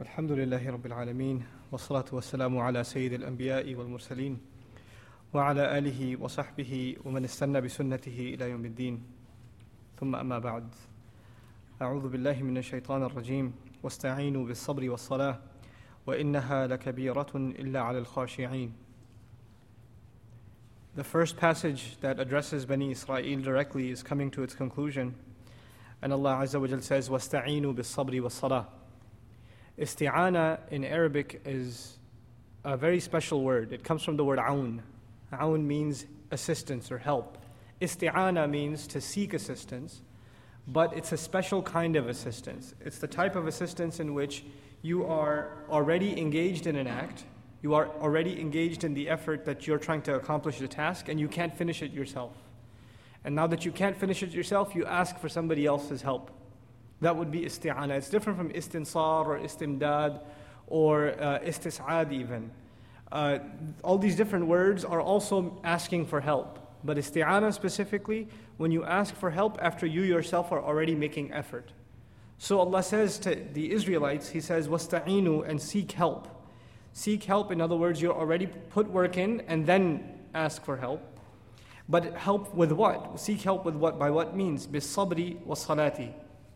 الحمد لله رب العالمين والصلاة والسلام على سيد الأنبياء والمرسلين وعلى آله وصحبه ومن استنى بسنته إلى يوم الدين ثم أما بعد أعوذ بالله من الشيطان الرجيم واستعينوا بالصبر والصلاة وإنها لكبيرة إلا على الخاشعين. The first passage that addresses Bani Israel directly is coming to its conclusion, and Allah Azza wa Jal says واستعينوا بالصبر والصلاة. Isti'ana in Arabic is a very special word. It comes from the word aun. Aun means assistance or help. Isti'ana means to seek assistance, but it's a special kind of assistance. It's the type of assistance in which you are already engaged in an act, you are already engaged in the effort that you're trying to accomplish the task, and you can't finish it yourself. And now that you can't finish it yourself, you ask for somebody else's help. That would be isti'ana. It's different from istinsar or istimdad or istis'ad even. All these different words are also asking for help. But isti'ana specifically, when you ask for help after you yourself are already making effort. So Allah says to the Israelites, He says, وَاسْتَعِينُوا, and seek help. Seek help, in other words, you're already put work in and then ask for help. But help with what? Seek help with what? By what means? بِالصَّبْرِ وَالصَّلَاةِ,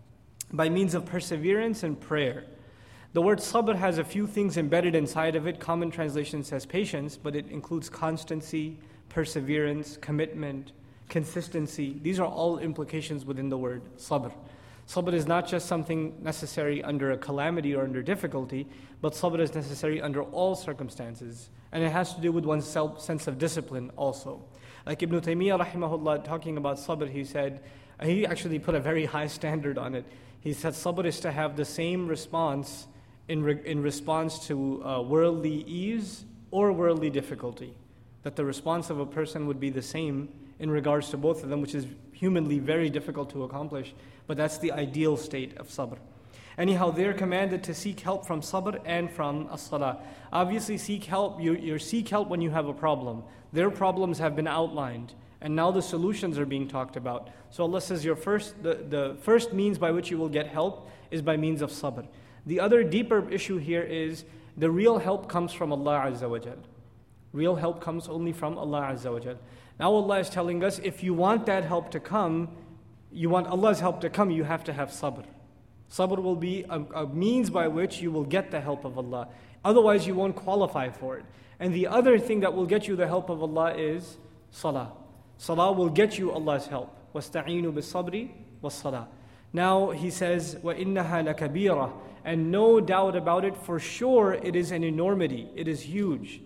by means of perseverance and prayer. The word sabr has a few things embedded inside of it. Common translation says patience, but it includes constancy, perseverance, commitment, consistency. These are all implications within the word sabr. Sabr is not just something necessary under a calamity or under difficulty, but sabr is necessary under all circumstances. And it has to do with one's sense of discipline also. Like Ibn Taymiyyah rahimahullah talking about sabr, he said, he actually put a very high standard on it. He said sabr is to have the same response in response to worldly ease or worldly difficulty. That the response of a person would be the same in regards to both of them, which is humanly very difficult to accomplish. But that's the ideal state of sabr. Anyhow, they're commanded to seek help from sabr and from as-salah. Obviously, seek help. You seek help when you have a problem. Their problems have been outlined, and now the solutions are being talked about. So Allah says the first means by which you will get help is by means of sabr. The other deeper issue here is the real help comes from Allah Azza wa Jal. Real help comes only from Allah Azza wa Jal. Now Allah is telling us, if you want that help to come, you want Allah's help to come, you have to have sabr. Sabr will be a means by which you will get the help of Allah. Otherwise you won't qualify for it. And the other thing that will get you the help of Allah is salah. Salah will get you Allah's help. وَاسْتَعِينُوا بِالصَّبْرِ وَالصَّلَاةِ. Now he says, وَإِنَّهَا لَكَبِيرَةٌ, and no doubt about it, for sure it is an enormity. It is huge.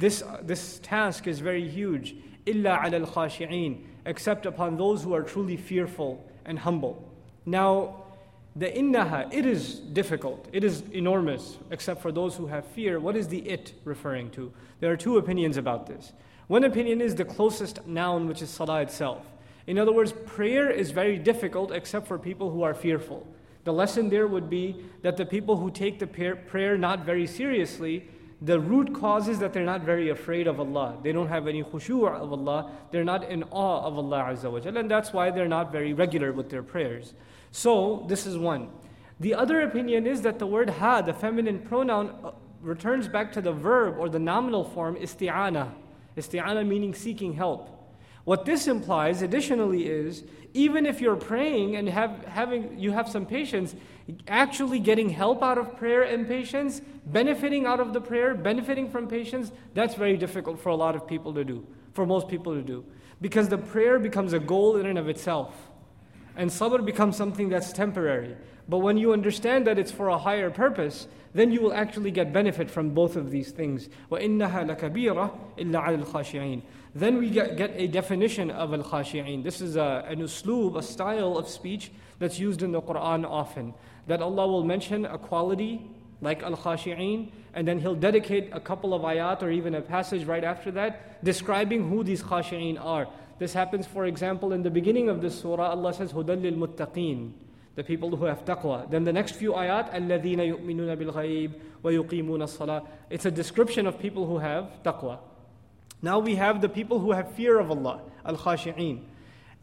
This task is very huge. إِلَّا عَلَى الْخَاشِعِينَ, except upon those who are truly fearful and humble. Now, the innaha, it is difficult, it is enormous, except for those who have fear. What is the it referring to? There are two opinions about this. One opinion is the closest noun, which is salah itself. In other words, prayer is very difficult except for people who are fearful. The lesson there would be that the people who take the prayer not very seriously, the root cause is that they're not very afraid of Allah. They don't have any khushu' of Allah. They're not in awe of Allah Azza wa Jalla, and that's why they're not very regular with their prayers. So, this is one. The other opinion is that the word ha, the feminine pronoun, returns back to the verb or the nominal form isti'ana. Isti'ana meaning seeking help. What this implies additionally is, even if you're praying and you have some patience, actually getting help out of prayer and patience, benefiting out of the prayer, benefiting from patience, that's very difficult for a lot of people to do, for most people to do. Because the prayer becomes a goal in and of itself. And sabr becomes something that's temporary. But when you understand that it's for a higher purpose, then you will actually get benefit from both of these things. وَإِنَّهَا لَكَبِيرَةٌ إِلَّا عَلَى الْخَاشِعِينَ. Then we get a definition of al-khashi'in. This is an usloob, a style of speech that's used in the Quran often. That Allah will mention a quality like al-khashi'in, and then He'll dedicate a couple of ayat or even a passage right after that describing who these khashi'in are. This happens, for example, in the beginning of this surah. Allah says, هُدًى لِلْمُتَّقِينَ, the people who have taqwa. Then the next few ayat, الَّذِينَ يُؤْمِنُونَ بِالْغَيْبِ وَيُقِيمُونَ الصَّلَاةِ. It's a description of people who have taqwa. Now we have the people who have fear of Allah, al-khashi'in.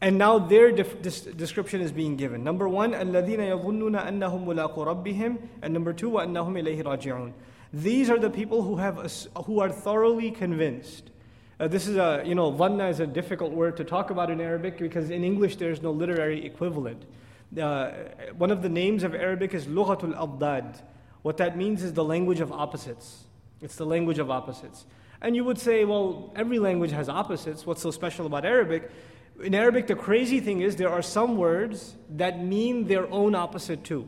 And now their description is being given. Number one, الَّذِينَ يَظُنُّونَ أَنَّهُمْ مُلَاقُو رَبِّهِمْ. And number two, وَأَنَّهُمْ إِلَيْهِ رَاجِعُونَ. These are the people who are thoroughly convinced. This is dhanna is a difficult word to talk about in Arabic because in English there is no literary equivalent. One of the names of Arabic is لُغَةُ الْأَضْدَادِ. What that means is the language of opposites. It's the language of opposites. And you would say, well, every language has opposites. What's so special about Arabic? In Arabic, the crazy thing is there are some words that mean their own opposite too.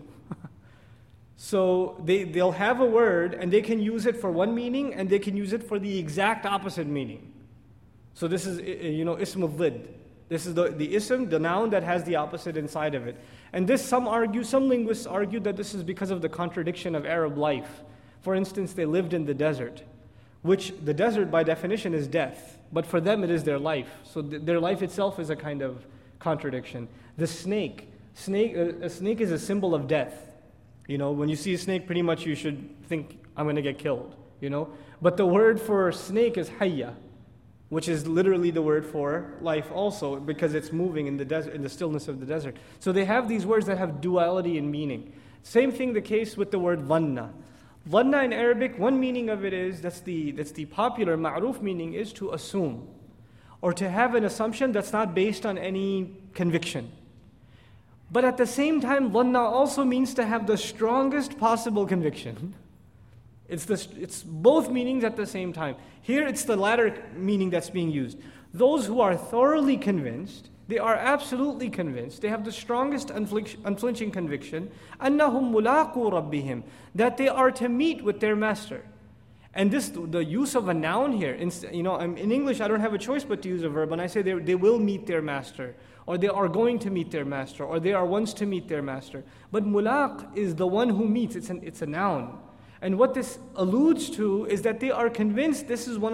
So they'll have a word and they can use it for one meaning and they can use it for the exact opposite meaning. So this is, ism al-dhid. This is the ism, the noun that has the opposite inside of it. And this, some linguists argue that this is because of the contradiction of Arab life. For instance, they lived in the desert, which the desert by definition is death. But for them it is their life. So their life itself is a kind of contradiction. The snake a snake is a symbol of death. When you see a snake, pretty much you should think, I'm going to get killed. But the word for snake is hayya, which is literally the word for life also, because it's moving in the desert, in the stillness of the desert. So they have these words that have duality in meaning. Same thing the case with the word dhanna. Dhanna in Arabic, one meaning of it is, that's the popular ma'ruf meaning, is to assume, or to have an assumption that's not based on any conviction. But at the same time, dhanna also means to have the strongest possible conviction. It's both meanings at the same time. Here it's the latter meaning that's being used. Those who are thoroughly convinced, they are absolutely convinced, they have the strongest unflinching conviction, أَنَّهُمْ مُلَاقُو رَبِّهِمْ, that they are to meet with their master. And the use of a noun here, in English I don't have a choice but to use a verb. When I say they will meet their master, or they are going to meet their master, or they are once to meet their master. But mulaq is the one who meets, it's a noun. And what this alludes to is that they are convinced this is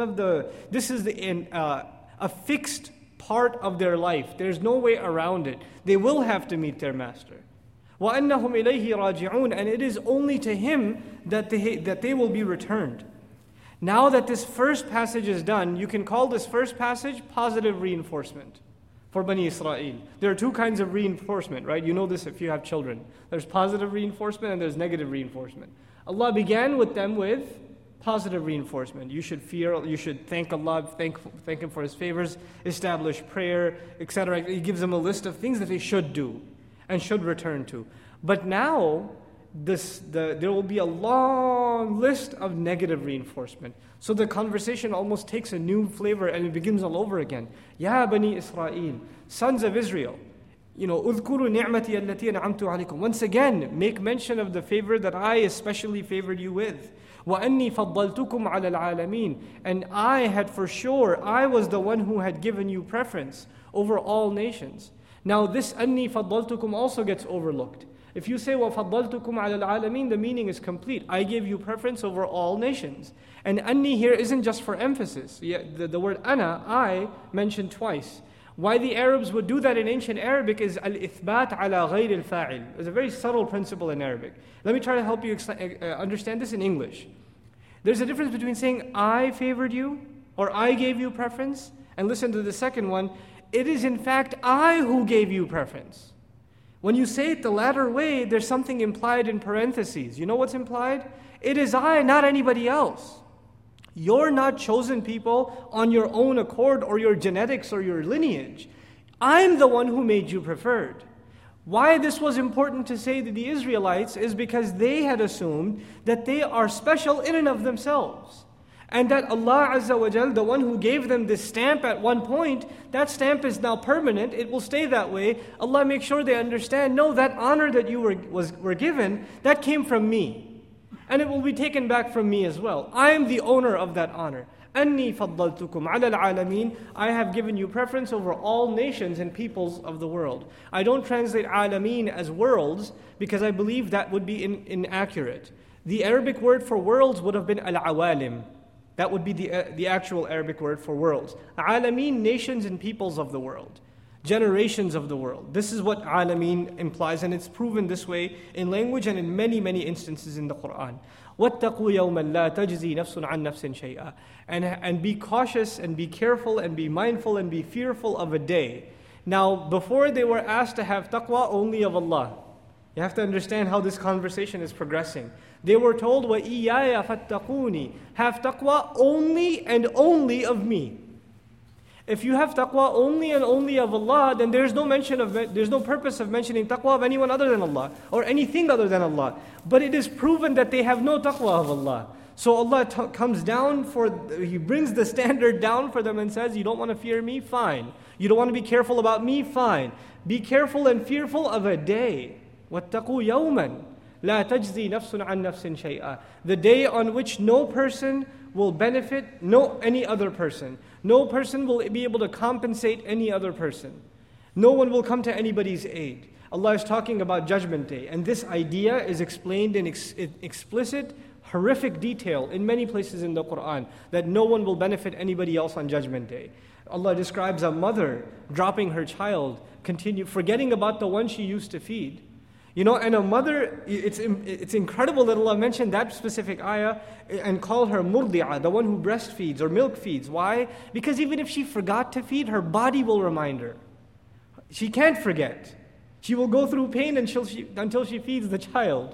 a fixed part of their life. There's no way around it. They will have to meet their master. وَأَنَّهُمْ إِلَيْهِ رَاجِعُونَ, and it is only to him that they will be returned. Now that this first passage is done, you can call this first passage positive reinforcement for Bani Israel. There are two kinds of reinforcement, right? You know this if you have children. There's positive reinforcement and there's negative reinforcement. Allah began with them with positive reinforcement. You should fear, you should thank Allah, thank Him for His favors, establish prayer, etc. He gives them a list of things that they should do and should return to. But now, there will be a long list of negative reinforcement. So the conversation almost takes a new flavor and it begins all over again. Ya Bani Israel, sons of Israel, اذكروا نعمتي التي أنعمت عليكم. Once again, make mention of the favor that I especially favored you with. وأني فضلتكم على العالمين. And I was the one who had given you preference over all nations. Now this أني فضلتكم also gets overlooked. If you say وَفَضَّلْتُكُمْ عَلَى الْعَالَمِينَ, the meaning is complete. I gave you preference over all nations. And أني here isn't just for emphasis. The word أنا, I, mentioned twice. Why the Arabs would do that in ancient Arabic is al-ithbat ala ghayr al-fa'il. It's a very subtle principle in Arabic. Let me try to help you understand this in English. There's a difference between saying I favored you or I gave you preference, and listen to the second one, it is in fact I who gave you preference. When you say it the latter way, there's something implied in parentheses. You know what's implied? It is I, not anybody else. You're not chosen people on your own accord or your genetics or your lineage. I'm the one who made you preferred. Why this was important to say to the Israelites is because they had assumed that they are special in and of themselves. And that Allah Azza wa Jal, the one who gave them this stamp at one point, that stamp is now permanent, it will stay that way. Allah makes sure they understand, no, that honor that you were given, that came from me. And it will be taken back from me as well. I am the owner of that honor. أَنِّي فَضَّلْتُكُمْ عَلَى الْعَالَمِينَ, I have given you preference over all nations and peoples of the world. I don't translate alameen as worlds because I believe that would be inaccurate. The Arabic word for worlds would have been al-awalim. That would be the actual Arabic word for worlds. Alameen, nations and peoples of the world. Generations of the world. This is what alameen implies, and it's proven this way in language and in many, many instances in the Quran. وَاتَّقُوا يَوْمًا لَا تَجْزِي نَفْسٌ عَنْ نَفْسٍ شَيْئًا. And be cautious and be careful and be mindful and be fearful of a day Now, before they were asked to have taqwa only of Allah. You have to understand how this conversation is progressing. They were told, وَإِيَّايَ فَاتَّقُونِ Have taqwa only and only of me. If you have taqwa only and only of Allah, then there's no purpose of mentioning taqwa of anyone other than Allah, or anything other than Allah. But it is proven that they have no taqwa of Allah. So Allah comes down He brings the standard down for them and says, you don't want to fear me? Fine. You don't want to be careful about me? Fine. Be careful and fearful of a day. وَاتَّقُوا يَوْمًا لَا تَجْزِي نَفْسٌ عَنْ نَفْسٍ شَيْئًا The day on which no person will benefit any other person. No person will be able to compensate any other person. No one will come to anybody's aid. Allah is talking about Judgment Day. And this idea is explained in explicit, horrific detail in many places in the Quran, that no one will benefit anybody else on Judgment Day. Allah describes a mother dropping her child, forgetting about the one she used to feed. And a mother, it's incredible that Allah mentioned that specific ayah and called her murdi'a, the one who breastfeeds or milk feeds. Why? Because even if she forgot to feed, her body will remind her. She can't forget. She will go through pain until she feeds the child.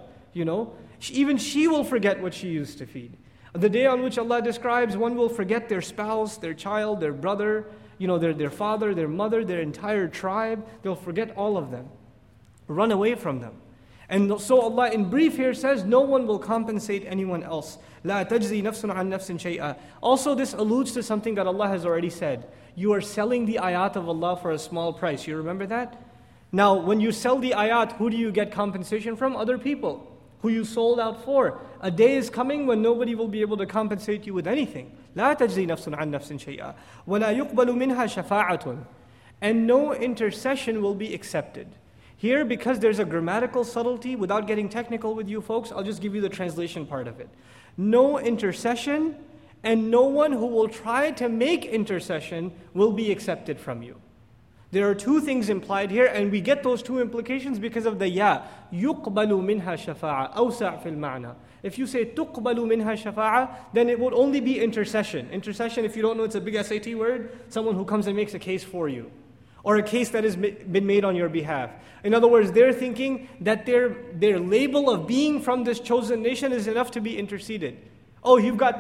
Even she will forget what she used to feed. The day on which Allah describes, one will forget their spouse, their child, their brother, their father, their mother, their entire tribe. They'll forget all of them. Run away from them. And so Allah in brief here says, no one will compensate anyone else. لا تجزي نفس عن نفس شيئا. Also this alludes to something that Allah has already said. You are selling the ayat of Allah for a small price. You remember that? Now when you sell the ayat, who do you get compensation from? Other people who you sold out for. A day is coming when nobody will be able to compensate you with anything. لا تجزي نفس عن نفس شيئا. ولا يقبل منها شفاعة. And no intercession will be accepted. Here, because there's a grammatical subtlety, without getting technical with you folks, I'll just give you the translation part of it. No intercession, and no one who will try to make intercession will be accepted from you. There are two things implied here, and we get those two implications because of the ya. يُقْبَلُ مِنْهَا شَفَاعَةً أَوْسَعْ فِي الْمَعْنَى. If you say تُقْبَلُ مِنْهَا شَفَاعَةً, then it would only be intercession. Intercession, if you don't know, it's a big SAT word. Someone who comes and makes a case for you, or a case that has been made on your behalf. In other words, they're thinking that their label of being from this chosen nation is enough to be interceded. Oh, you've got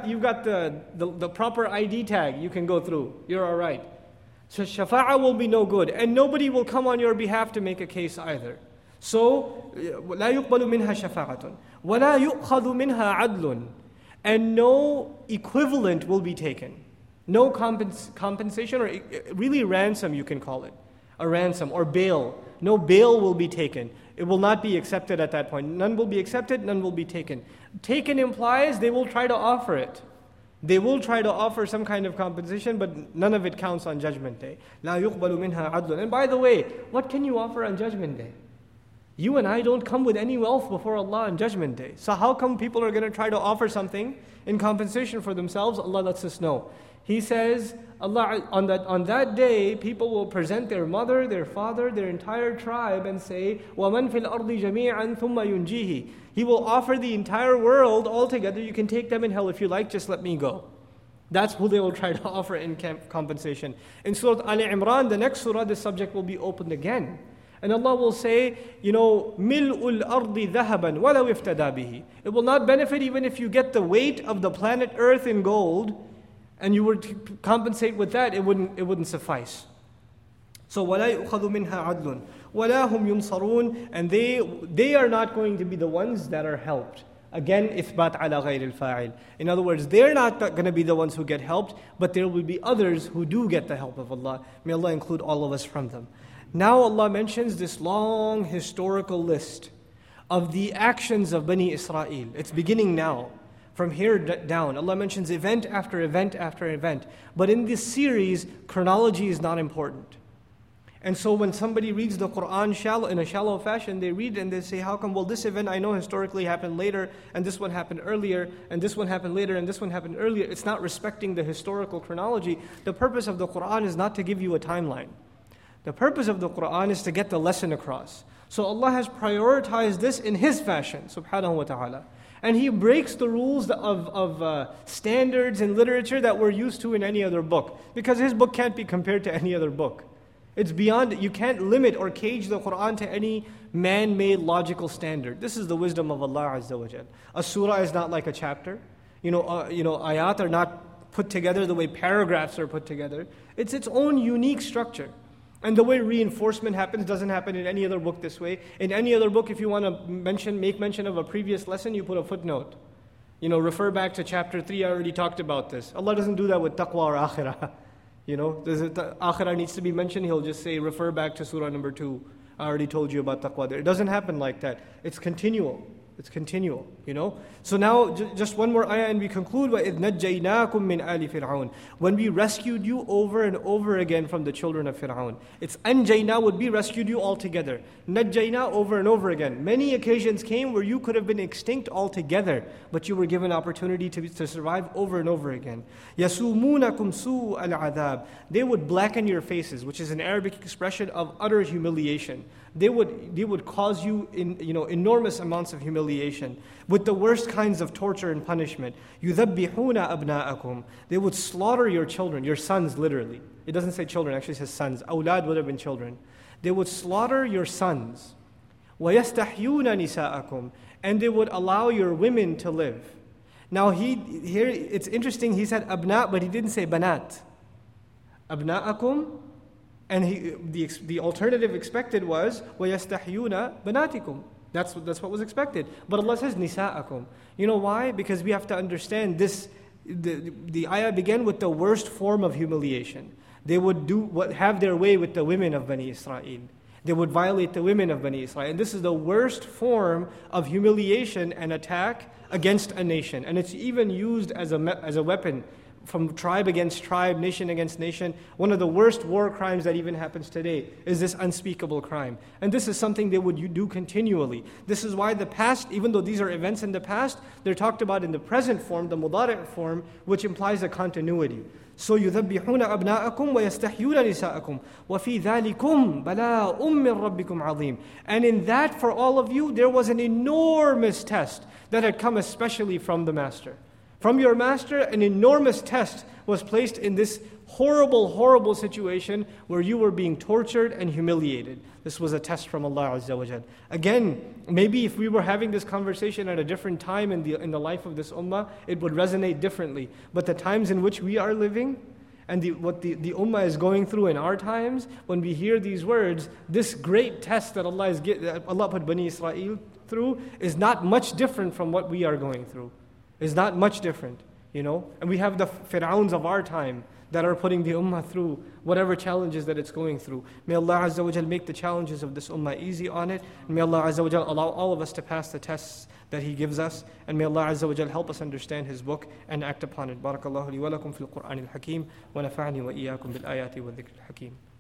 the proper ID tag, you can go through. You're all right. So shafa'ah will be no good, and nobody will come on your behalf to make a case either. So لا يقبل منها شفاعة ولا يؤخذ منها عدل, and no equivalent will be taken. No compensation, or really ransom you can call it. A ransom or bail. No bail will be taken. It will not be accepted at that point. None will be accepted, none will be taken. Taken implies they will try to offer it. They will try to offer some kind of compensation, but none of it counts on Judgment Day. لا يقبل منها عدل. And by the way, what can you offer on Judgment Day? You and I don't come with any wealth before Allah on Judgment Day. So how come people are going to try to offer something in compensation for themselves? Allah lets us know. He says, Allah, on that day, people will present their mother, their father, their entire tribe and say, وَمَنْ فِي الْأَرْضِ جَمِيعًا ثُمَّ يُنْجِيهِ. He will offer the entire world altogether. You can take them in hell if you like, just let me go. That's who they will try to offer in compensation. In Surah Al-Imran, the next surah, this subject will be opened again. And Allah will say, مِلْءُ الْأَرْضِ ذَهَبًا وَلَوْ اِفْتَدَى بِهِ. It will not benefit even if you get the weight of the planet Earth in gold, and you were to compensate with that, it wouldn't suffice. So وَلَا يُؤْخَذُ مِنْهَا عَدْلٌ وَلَا هُمْ يُنصَرُونَ. And they are not going to be the ones that are helped. Again, إِثْبَاتْ عَلَى غَيْرِ الْفَاعِلِ. In other words, they're not going to be the ones who get helped, but there will be others who do get the help of Allah. May Allah include all of us from them. Now Allah mentions this long historical list of the actions of Bani Israel. It's beginning now. From here down, Allah mentions event after event after event. But in this series, chronology is not important. And so when somebody reads the Quran in a shallow fashion, they read and they say, how come, well, this event I know historically happened later, and this one happened earlier, and this one happened later, and this one happened earlier. It's not respecting the historical chronology. The purpose of the Quran is not to give you a timeline. The purpose of the Quran is to get the lesson across. So Allah has prioritized this in His fashion, subhanahu wa ta'ala. And He breaks the rules of standards in literature that we're used to in any other book. Because His book can't be compared to any other book. It's beyond, you can't limit or cage the Quran to any man-made logical standard. This is the wisdom of Allah Azza wa Jal. A surah is not like a chapter. Ayat are not put together the way paragraphs are put together. It's its own unique structure. And the way reinforcement happens doesn't happen in any other book this way. In any other book, if you want to make mention of a previous lesson, you put a footnote. Refer back to chapter 3, I already talked about this. Allah doesn't do that with taqwa or akhirah. Akhirah needs to be mentioned, He'll just say, refer back to surah number 2. I already told you about taqwa there. It doesn't happen like that. It's continual. It's continual, So now, just one more ayah and we conclude. وَإِذْ نَجَّيْنَاكُم مِّنْ آلِ فِرْعَوْنَ. When we rescued you over and over again from the children of Fir'aun. It's anjayna would be rescued you altogether. Najjayna over and over again. Many occasions came where you could have been extinct altogether, but you were given opportunity to survive over and over again. يَسُومُونَكُمْ سُوءَ الْعَذَابِ. They would blacken your faces, which is an Arabic expression of utter humiliation. They would cause you enormous amounts of humiliation with the worst kinds of torture and punishment. يُذَبِّحُونَ أَبْنَاءَكُمْ. They would slaughter your children, your sons literally. It doesn't say children, actually it says sons. Awlad would have been children. They would slaughter your sons. وَيَسْتَحْيُونَ نِسَاءَكُمْ. And they would allow your women to live. Now here it's interesting, he said abna, but he didn't say banat. Abna'akum. And the alternative expected was وَيَسْتَحْيُونَ بَنَاتِكُمْ. That's what was expected. But Allah says نِسَاءَكُمْ. You know why? Because we have to understand this. The ayah began with the worst form of humiliation. They would have their way with the women of Bani Israel. They would violate the women of Bani Israel. And this is the worst form of humiliation and attack against a nation. And it's even used as a weapon from tribe against tribe, nation against nation. One of the worst war crimes that even happens today is this unspeakable crime. And this is something they would do continually. This is why the past, even though these are events in the past, they're talked about in the present form, the mudari' form, which implies a continuity. So يُذَبِّحُونَ أَبْنَاءَكُمْ وَيَسْتَحْيُونَ نِسَاءَكُمْ وَفِي ذَلِكُمْ بَلَاءٌ مِّن رَبِّكُمْ عَظِيمٌ. And in that, for all of you, there was an enormous test that had come especially from the Master. From your Master, an enormous test was placed in this horrible, horrible situation where you were being tortured and humiliated. This was a test from Allah Azza wa Jal. Again, maybe if we were having this conversation at a different time in the life of this ummah, it would resonate differently. But the times in which we are living, and what the ummah is going through in our times, when we hear these words, this great test that Allah put Bani Israel through is not much different from what we are going through. Is not much different, And we have the Fir'auns of our time that are putting the ummah through whatever challenges that it's going through. May Allah Azza wa Jal make the challenges of this ummah easy on it. And may Allah Azza wa Jal allow all of us to pass the tests that He gives us. And may Allah Azza wa Jal help us understand His book and act upon it. Barakallahu li wa lakum fil Qur'an al-Hakim. Wa nafa'ani wa iyyakum bil ayati wa dhikr al-Hakim.